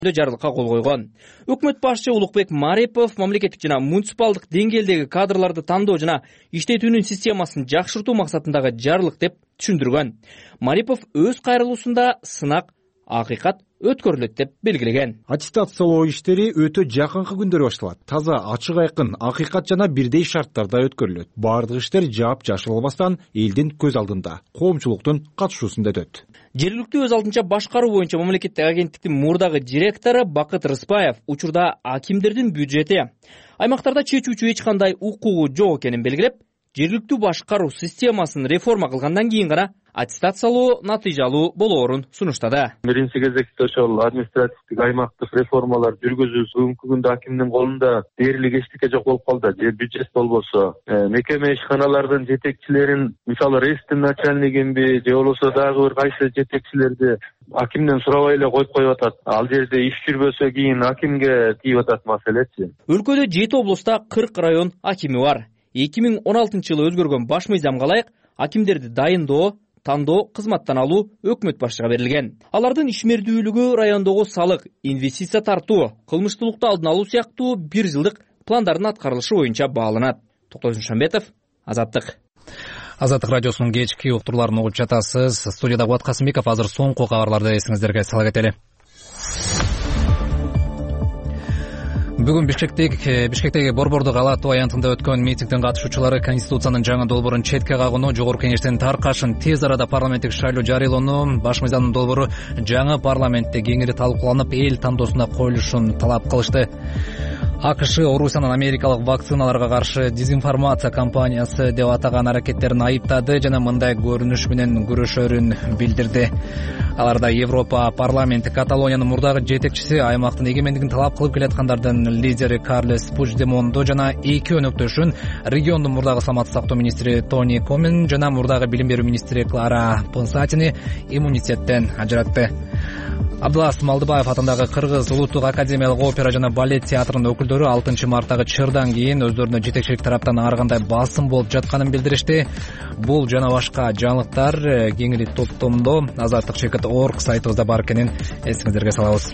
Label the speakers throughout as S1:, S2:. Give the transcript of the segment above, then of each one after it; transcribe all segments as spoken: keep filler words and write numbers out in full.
S1: жарлыкка кол койгон. Өкмөт башчы Улукбек Марипов мамлекеттик жана муниципалдык деңгээлдеги кадрларды тандоо жана иштетүүнүн системасын жакшыртуу максатындагы жарлык деп түшүндүргөн. Марипов өз кайрылуусунда сынак акыйкат өткөрүлөт деп белгилеген.
S2: Аттестациялоо иштери өтө жакынкы күндөрү башталат. Таза, ачык айкын, акыйкат жана бирдей шарттарда өткөрүлөт. Бардык иштер жаап жашырылбастан элдин көз алдында, коомчулуктун катышуусунда өтөт.
S1: Жергиликтүү өз алдынча башкаруу боюнча мамлекеттик агенттиктин мурдагы директору Бакыт Рыспаев учурда акимдердин бюджети аймактарда чечүүчү эч кандай укугу жок экенин белгилеп, жергиликтүү башкаруу системасын реформа кылгандан кийин гана аттестациялоо натыйжалуу болоорун сунуштады.
S3: Биринчи кезекте ошол административдик аймактык реформалар жүргүзүүбүз бүгүнкү күндө акимдин колунда дээрлик эчтеке жок болуп калды. Же бюджет болбосо, мекеме ишканалардын жетекчилерин, мисалы рейстин начальнигинби, же болбосо дагы бир кайсы жетекчилерди акимден сурабай эле коюп коюп атат. Ал жерде иш жүрбөсө кийин акимге тийип атат маселечи.
S1: Өлкөдө жети облуста кырк район акими бар. эки миң он алтынчы жылы өзгөргөн баш мыйзамга ылайык акимдерди дайындоо, тандоо, кызматтан алуу өкмөт башчыга берилген. Алардын ишмердүүлүгү райондогу салык, инвестиция тартуу, кылмыштуулукту алдын алуу сыяктуу бир жылдык пландардын аткарылышы боюнча бааланат. Токтогул Шамбетов, Азаттык.
S4: Азаттык радиосунун кечки уктурларын угуп жатасыз. Студияда Кубат Касымбеков. Азыр соңку кабарларды эсиңиздерге сала кетели. Бүгүн Бишкектеги Бишкектеги Борбордук ала тоо аянтында өткөн митингдин катышуучулары Конституциянын жаңы долбоорун четке кагууну, Жогорку Кеңештин таркашын тез арада парламенттик шайлоо жарыялоону, баш мыйзамдын долбоору жаңы парламентте кеңири талкууланып, эл тандоосуна коюлушун талап кылышты. АКШ Орусиянын америкалык вакциналарга каршы дезинформация кампаниясы деп атаган аракеттерин айыптады жана мындай көрүнүш менен күрөшөрүн билдирди. Аларда Европа парламенти Каталониянын мурдагы жетекчиси, аймактын эгемендигин талап кылып келаткандардын лидери Карлес Пучдемондо жана эки өнөктөшүн, региондун мурдагы саламаттык сактоо министри Тони Комен жана мурдагы билим берүү министри Клара Понсатини иммунитеттен ажыратты. Абдулас Малдыбаев атындагы Кыргыз улуттук академиялык опера жана балет театрынын өкүлдөрү алтынчы марттагы чырдан кийин өздөрүнө жетекчилик тараптан ар кандай басым болуп жатканын билдиришти. Бул жана башка жаңылыктар кеңири топтомдо азаттык чекит орг сайтыбызда бар экенин эсиңиздерге салабыз.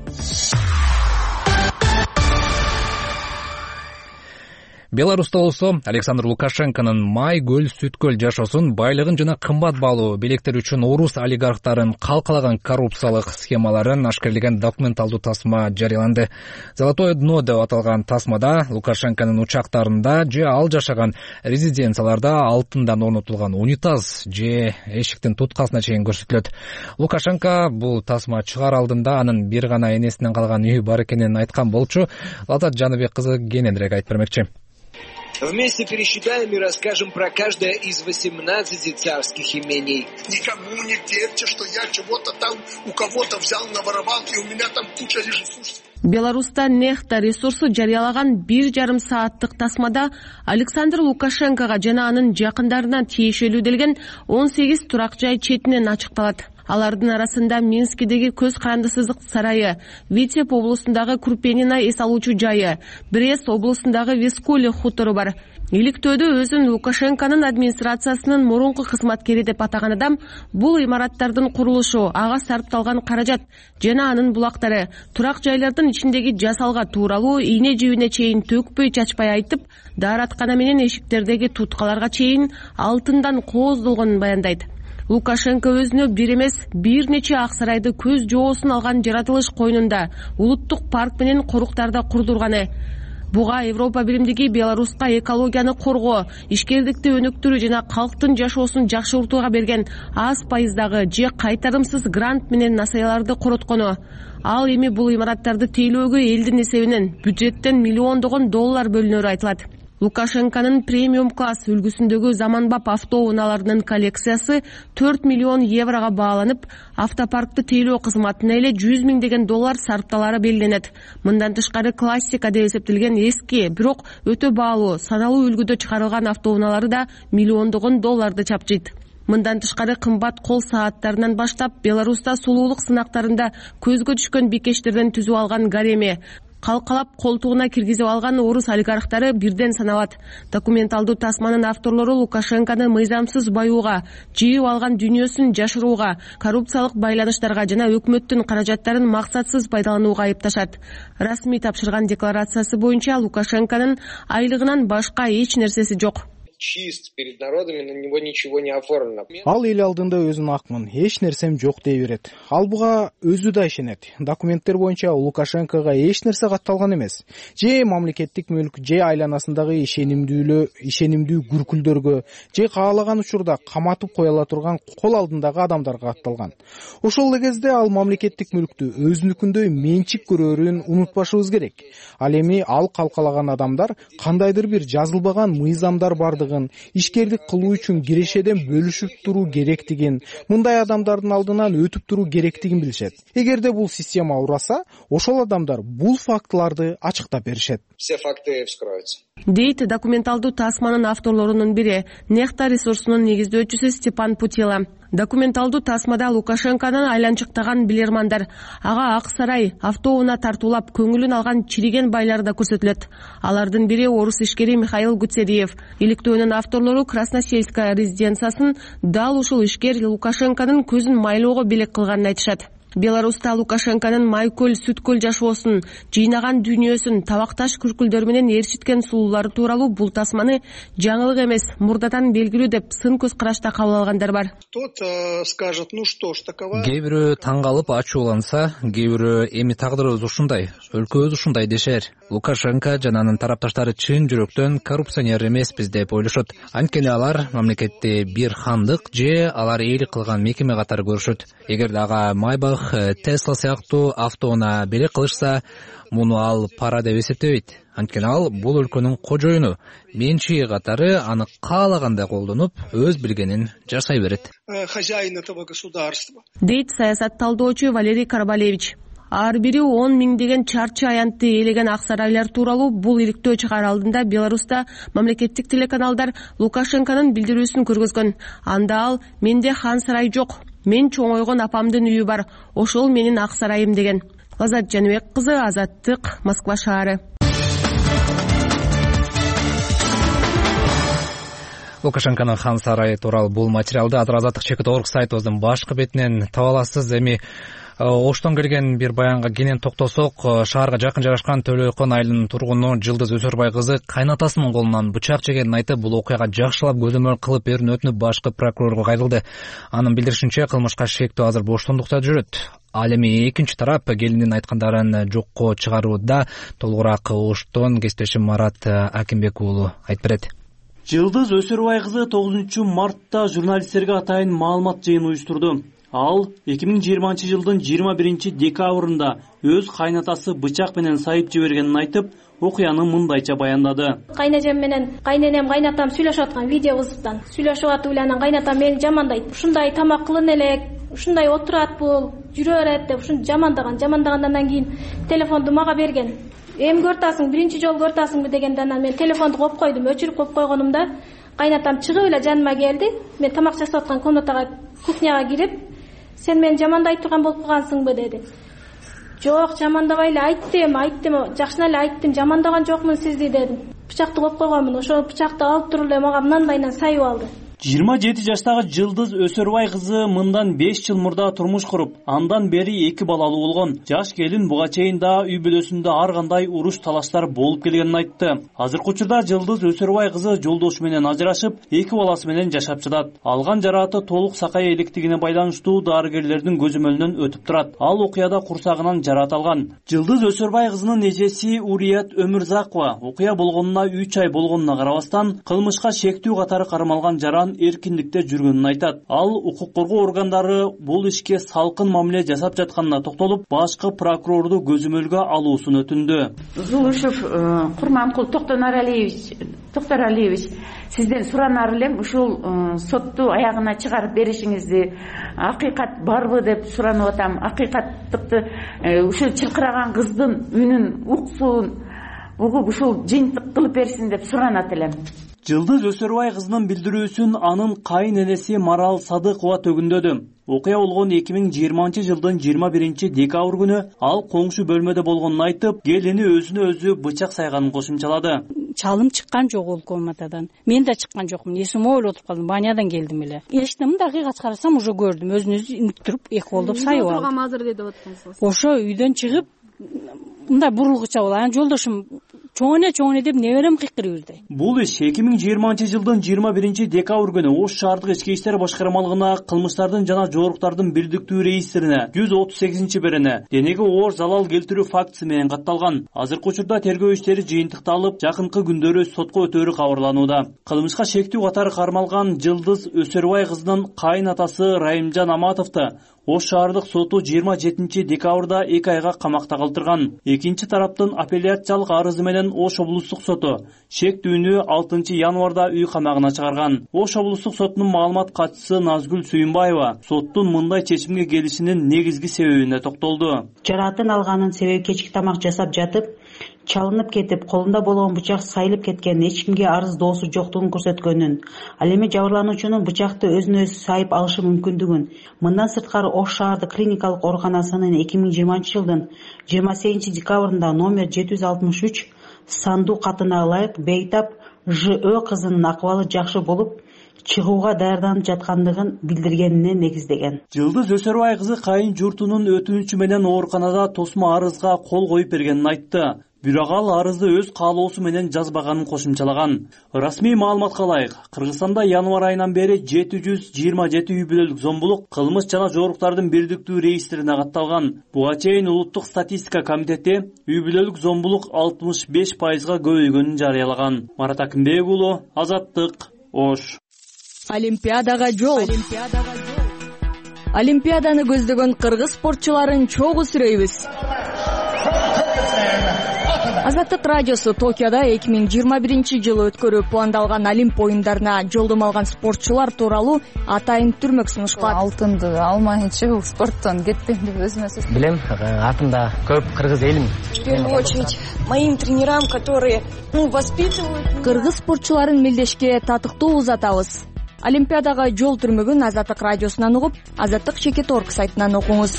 S4: Беларуста болсо Александр Лукашенконун май көл сүткөл жашоосун, байлыгын жана кымбат баалуу белектер үчүн орус олигархтарын калкалаган коррупциялык схемаларын ашкерлеген документалдуу тасма жарыяланды. Золотое дно деп аталган тасмада Лукашенконун учактарында же ал жашаган резиденцияларда алтындан орнотулган унитаз же эшиктин туткасына чейин көрсөтүлөт. Лукашенко бул тасма чыгаар алдында анын бир гана энесинен калган үйү бар экенин айткан болчу. Лазат Жаныбек кызы кененирээк айтып бермекчи.
S5: Вместе пересчитаем и расскажем про каждое из восемнадцати царских имений.
S6: Никому не верьте, что я чего-то там у кого-то взял, наворовал, и у меня там куча ресурсов.
S7: Беларуста нехта ресурсу жарыялаган бир жарым сааттык тасмада Александр Лукашенкога жана анын жакындарына тиешелүү делген он сегиз турак жай четинен ачыкталат. Алардын арасында Минскидеги көз карандысыздык сарайы, Витеб облусундагы Курпенина эс алуучу жайы, Брест облусундагы Вискули хутору бар. Иликтөөдө өзүн Лукашенконун администрациясынын мурунку кызматкери деп атаган адам бул имараттардын курулушу, ага сарпталган каражат жана анын булактары, турак жайлардын ичиндеги жасалга тууралуу ийне жибине чейин төкпөй чачпай айтып, даараткана менен эшиктердеги туткаларга чейин алтындан кооздолгонун баяндайт. Лукашенко өзүнө бир эмес бир нече ак сарайды көз жоосун алган жаратылыш койнунда улуттук парк менен коруктарда курдурганы. Буга Европа биримдиги Беларуска экологияны коргоо, ишкердикти өнүктүрүү жана калктын жашоосун жакшыртууга берген аз пайыздагы же кайтарымсыз грант менен насаяларды короткону. Ал эми бул имараттарды тейлөөгө элдин эсебинен бюджеттен миллиондогон доллар бөлүнөрү айтылат. Лукашенконун премиум класс үлгүсүндөгү заманбап автоунааларынын коллекциясы төрт миллион еврого бааланып, автопаркты тейлөө кызматына эле жүз миңдеген доллар сарпталары белгиленет. Мындан тышкары классика деп эсептелген эски, бирок өтө баалуу, саналуу үлгүдө чыгарылган автоунаалары да миллиондогон долларды чапчыйт. Мындан тышкары кымбат кол сааттарынан баштап Беларуста сулуулук сынактарында көзгө түшкөн бикештерден түзүп алган гареми, калкалап колтугуна киргизип алган орус олигархтары бирден саналат. Документалдуу тасманын авторлору Лукашенкону мыйзамсыз баюуга, жыйып алган дүйнөсүн жашырууга, коррупциялык байланыштарга жана өкмөттүн каражаттарын максатсыз пайдаланууга айыпташат. Расмий тапшырган декларациясы боюнча Лукашенконун айлыгынан башка эч нерсеси жок.
S5: Чист перед народами, на него ничего не оформлено.
S8: Ал эл алдында өзүн акмын, эч нерсем жок дей берет. Ал буга өзү да ишенет. Документтер боюнча Лукашенкого эч нерсе катталган эмес. Же мамлекеттик мүлк, же айланасындагы ишенимдүүлө, ишенимдүү күркүлдөргө, же каалаган учурда каматып коюла турган кол алдындагы адамдарга катталган. Ошол эле кезде ал мамлекеттик мүлктү өзүнүкүндөй менчик көрөөрүн унутпашыбыз керек. Ал эми ал калкалаган адамдар кандайдыр бир жазылбаган мыйзамдар бардыгын, ишкердик кылуу үчүн кирешеден бөлүшүп туруу керектигин, мындай адамдардын алдынан өтүп туруу керектигин билишет. Эгерде бул система ураса, ошол адамдар бул фактыларды ачыктап беришет.
S5: Все факты вскроются.
S7: Дейт документалдуу тасманын авторлорунун бири, Нехта ресурсунун негиздөөчүсү Степан Путила. Документалдуу тасмада Лукашенконун айланчыктаган билермандар, ага Ак сарай, автоунаа тартуулап көңүлүн алган чириген байлар да көрсөтүлөт. Алардын бири орус ишкери Михаил Гуцериев. Иликтөөнүн авторлору Красносельская резиденциясын дал ушул ишкер Лукашенконун көзүн майлоого белек кылганын айтышат. Беларуста Лукашенконун Майкөл, Сүткөл жашоосун, жыйнаган дүйнөсүн, табакташ күркүлдөр менен ээрчиткен сулуулары тууралуу бул тасманы жаңылык эмес, мурдадан белгилүү деп сын көз карашта кабыл алгандар бар.
S6: Кто-то скажет, ну что ж, такова.
S4: Кээ бирөө таң калып ачууланса, кээ бирөө эми тагдырыбыз ушундай, өлкөбүз ушундай дешер. Лукашенко жана анын тарапташтары чын жүрөктөн коррупционер эмеспиз деп ойлошот. Анткени алар мамлекетти бир хандык же алар ээлик кылган мекеме катары көрүшөт. Эгерде ага Майбах, Тесла сыяктуу автоунаа белек кылышса, муну ал пара деп эсептебейт. Анткени ал бул өлкөнүн кожоюну, менчиги катары аны каалагандай колдонуп, өз билгенин жашай берет.
S6: Хозяин этого государства.
S7: Дейт саясат талдоочу Валерий Карбалевич. Ар бири он миңдеген чарчы аянтты ээлеген ак сарайлар тууралуу бул иликтөө чыгаар алдында Беларуста мамлекеттик телеканалдар Лукашенконун билдирүүсүн көргөзгөн. Анда ал менде хан сарай жок, мен чоңойгон апамдын үйү бар, ошол менин ак сарайым деген. Азат Жаныбек кызы, Азаттык, Москва шаары.
S4: Лукашенконун хан сарайы тууралуу бул материалды азыр Азаттык чекит орг сайтыбыздын башкы бетинен таба аласыз. Эми Оштон келген бир баянга кенен токтосок, шаарга жакын жайгашкан Төлөйкөн айылынын тургуну Жылдыз Өсөрбай кызы кайнатасынын колунан бычак жегенин айтып, бул окуяга жакшылап көзөмөл кылып берүүнү өтүнүп башкы прокурорго кайрылды. Анын билдиришинче, кылмышка шектүү азыр боштондукта жүрөт. Ал эми экинчи тарап келиндин айткандарын жокко чыгарууда толугураак Оштон кесиптешим Марат Акимбек уулу айтып берет.
S9: Жылдыз Өсөрбай кызы тогузунчу мартта журналисттерге атайын маалымат жыйын уюштурду. Ал эки миң жыйырманчы жылдын жыйырма биринчи декабрында өз кайнатасы бычак менен сайып жибергенин айтып, окуяны мындайча баяндады.
S10: Кайнежем менен кайненем кайнатам сүйлөшүп аткан видео вызыптан. Сүйлөшүп атып эле кайнатам мени жамандайт. Ушундай тамак кылын элек, ушундай отурат бул, жүрө берет деп ушун жамандаган. Жамандагандан кийин телефонду мага берген. Эми көртасың, биринчи жолу көртасыңбы дегенден мен телефонду коюп койдум. Өчүрүп коюп койгонумда кайнатам чыгып эле жаныма келди. Мен тамак жасап аткан комнатага, кухняга кирип, сен мени жамандай турган болуп калгансыңбы деди. Жок, жамандабай эле айттым, айттым, жакшына эле айттым, жамандаган жокмун сизди дедим. Бычакты коюп койгонмун, ошол бычакты алып туруп эле мага мындайынан сайып алды.
S9: жыйырма жети жаштагы Жылдыз Өсөрбай кызы мындан беш жыл мурда турмуш куруп, андан бери эки балалуу болгон. Жаш келин буга чейин да үй бүлөсүндө ар кандай уруш талаштар болуп келгенин айтты. Азыркы учурда Жылдыз Өсөрбай кызы жолдошу менен ажырашып, эки баласы менен жашап жатат. Алган жарааты толук сакай электигине байланыштуу дарыгерлердин көзөмөлүнөн өтүп турат. Ал окуяда курсагынан жараат алган. Жылдыз Өсөрбай кызынын эжеси Урият Өмүрзакова окуя болгонуна үч ай болгонуна карабастан, кылмышка шектүү катары кармалган жаран эркиндикте жүргөнүн айтат. Ал укук коргоо органдары бул ишке салкын мамиле жасап жатканына токтолуп, башкы прокурорду көзөмөлгө алуусун өтүндү.
S11: Зулушев Курманкул Токтонаралиевич, Токторалиевич, сизден суранар элем, ушул сотту аягына чыгарып беришиңизди, акыйкат барбы деп суранып атам. Акыйкаттыкты ушул чылкыраган кыздын үнүн, уксуун угуп ушул жыйынтык кылып берсин деп суранат элем.
S9: Жылдыз Өсөрбай кызынын билдирүүсүн анын кайын энеси Марал Садыкова төгүндөдү. окуя болгон эки миң жыйырманчы жылдын жыйырма биринчи декабрь күнү ал коңшу бөлмөдө болгонун айтып, келини өзүнө өзү бычак сайганын кошумчалады.
S12: Чалым чыккан жок ол комнатадан. Мен да чыккан жокмун. Эсиме ойлоп отуруп калдым. Банядан келдим эле. Эчтем да акыйкат карасам уже көрдүм. Өзүн өзү үмүттүрүп эки колдоп сайып алды. Турган азыр деп аткансыз. Ошо үйдөн чыгып мындай бурулгуча болду. Анан жолдошум чоңоне чоңоне деп неберем кыйкырыбыздай.
S9: Бул иш эки миң жыйырманчы жылдын жыйырма биринчи декабрь күнү Ош шаардык ички иштер башкармалыгына кылмыштардын жана жоруктардын бирдиктүү рейестрине жүз отуз сегизинчи берене денеге оор залал келтирүү фактысы менен катталган. Азыркы учурда тергөө иштери жыйынтыкталып, жакынкы күндөрү сотко өтөөрү кабарланууда. Кылмышка шектүү катары кармалган Жылдыз Өсөрбай кызынын кайын атасы Райымжан Аматовду Ош шаардык соту жыйырма жетинчи декабрда эки айга камакта калтырган. Экинчи тараптын апелляциялык арызы менен Ош облустук соту шектүүнү алтынчы январда үй камагына чыгарган. Ош облустук сотунун маалымат катчысы Назгүл Сүйүнбаева соттун мындай чечимге келишинин негизги себебине токтолду.
S13: Жараатын алганын себеби кечки тамак жасап жатып, чалынып кетип, колунда болгон бычак сайылып кеткен, эч кимге арыз доосу жоктугун көрсөткөнүн, ал эми жабырлануучунун бычакты өзүнө өзү сайып алышы мүмкүндүгүн. Мындан сырткары Ош шаардык клиникалык ооруканасынын эки миң жыйырманчы жылдын жыйырма сегизинчи декабрында номер жети жүз алтымыш үч сандуу катына ылайык бейтап ЖӨ кызынын акыбалы жакшы болуп, чыгууга даярданып жаткандыгын билдиргенине негиздеген.
S9: Жылдыз Өсөрбай кызы кайын журтунун өтүнүчү менен ооруканада тосмо арызга кол коюп бергенин айтты. Бирок ал арызды өз каалоосу менен жазбаганын кошумчалаган. Расмий маалыматка ылайык, Кыргызстанда январь айынан бери жети жүз жыйырма жети үй бүлөлүк зомбулук кылмыш жана жоруктардын бирдиктүү рейестрине катталган. Буга чейин Улуттук статистика комитети үй бүлөлүк зомбулук алтымыш беш пайызга көбөйгөнүн жарыялаган. Марат Акимбек уулу, Азаттык, Ош.
S14: Олимпиадага жол. Олимпиаданы көздөгөн кыргыз спортчуларын чогуу сүрөйбүз. Азаттык радиосу Токиодо эки миң жыйырма биринчи жылы өткөрүү пландалган Олимп оюндарына жолдомо алган спортчулар тууралуу атайын түрмөк сунушталат.
S15: Алтынды алмайынча бул спорттон кетпейм деп өзүмө сөз.
S16: Билем, артымда көп кыргыз элим.
S14: В первую очередь моим тренерам, которые воспитывают. Кыргыз спортчуларын мелдешке татыктуу узатабыз. Олимпиадага жол түрмөгүн Азаттык радиосунан угуп, Азаттык чекит точка орг сайтынан окуңуз.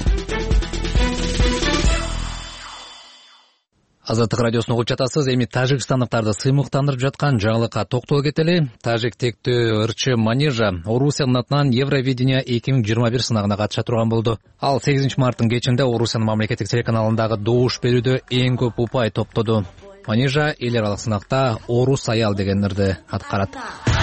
S4: Азаттык радиосун угуп жатасыз. Эми тажикстандыктарды сыймыктандырып жаткан жаңылыкка токтоло кетели. Тажик тектүү ырчы Манижа Орусиянын атынан Евровидение эки миң жыйырма бир сынагына катыша турган болду. Ал сегизинчи марттын кечинде Орусиянын мамлекеттик телеканалындагы добуш берүүдө эң көп упай топтоду. Манижа эл аралык сынакта Орус аял деген ырды аткарат.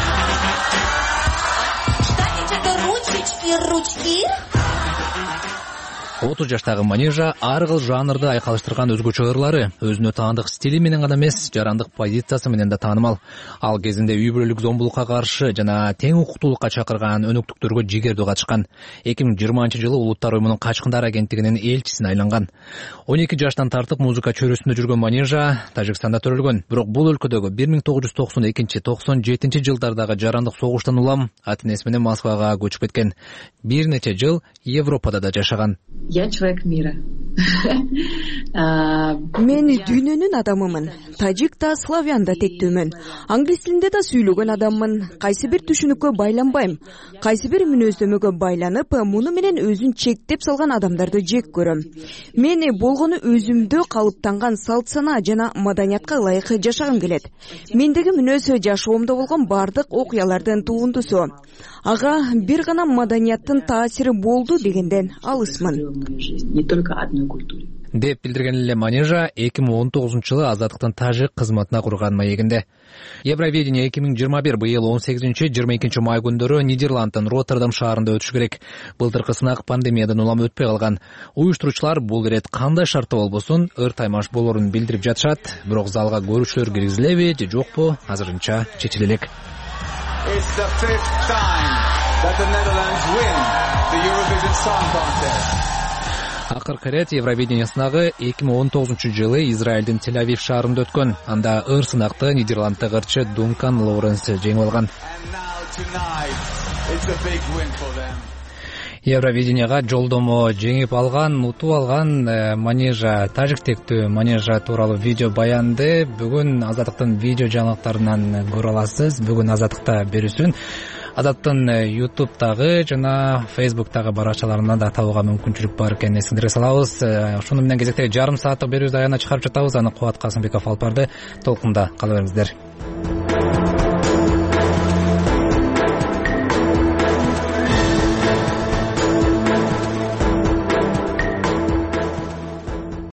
S4: отуз жаштагы Манижа ар кыл жанрды айкалыштырган өзгөчө ырлары, өзүнө таандык стили менен гана эмес, жарандык позициясы менен да таанымал. Ал кезинде үй бүлөлүк зомбулукка каршы жана тең укуктуулукка чакырган өнөктүктөргө жигердүү катышкан. эки миң жыйырманчы жылы Улуттар уюмунун качкындар агенттигинин элчисине айланган. он эки жаштан тартып музыка чөйрөсүндө жүргөн Манижа Тажикстанда төрөлгөн. Бирок бул өлкөдөгү бир миң тогуз жүз токсон экинчи токсон жетинчи жылдардагы жарандык согуштан улам ата энеси менен Москвага көчүп кеткен. Бир нече жыл Европада да жашаган.
S17: Я человек мира.
S14: Мен дүйнөнүн адамымын. Тажик да, славян да тектүүмүн. Англис тилинде да сүйлөгөн адаммын. Кайсы бир түшүнүккө байланбайм. Кайсы бир мүнөздөмөгө байланып, муну менен өзүн чектеп салган адамдарды жек көрөм. Мен болгону өзүмдө калыптанган салт сана жана маданиятка ылайык жашагым келет. Мендеги мүнөз жашоомдо болгон бардык окуялардын туундусу. Ага бир гана маданияттын таасири болду дегенден алысмын.
S17: Не только одной культуре.
S4: Деп билдирген эле Манижа эки миң он тогузунчу жылы Азаттыктын тажик кызматына курган маегинде. Евровидение эки миң жыйырма бир быйыл он сегизинчи жыйырма экинчи май күндөрү Нидерланддын Роттердам шаарында өтүш керек. Былтыркы сынак пандемиядан улам өтпөй калган. Уюштуруучулар бул ирет кандай шартта болбосун ыр таймаш болорун билдирип жатышат, бирок залга көрүүчүлөр киргизилеби же жокпу азырынча чечиле элек.
S18: It's the fifth time that the Netherlands win the Eurovision Song Contest.
S4: Акыркы ирет Евровидение сынагы эки миң он тогузунчу жылы Израилдин Тель-Авив шаарында өткөн. Анда ыр сынакты Нидерланддык ырчы Дункан Лоуренс жеңип алган. Евровиденияга жолдомо жеңип алган, утуп алган Манижа, тажик тектүү Манижа тууралуу видео баянды бүгүн Азаттыктын видео жаңылыктарынан көрө аласыз. Бүгүн Азаттыкта берүүсүн Азаттын ютубтагы жана фейсбуктагы баракчаларынан да табууга мүмкүнчүлүк бар экенин эсиңиздерге салабыз. Ошону менен кезектеги жарым сааттык берүүбүздү аягына чыгарып жатабыз. Аны Кубат Касымбеков алып барды. Толкунда кала бериңиздер.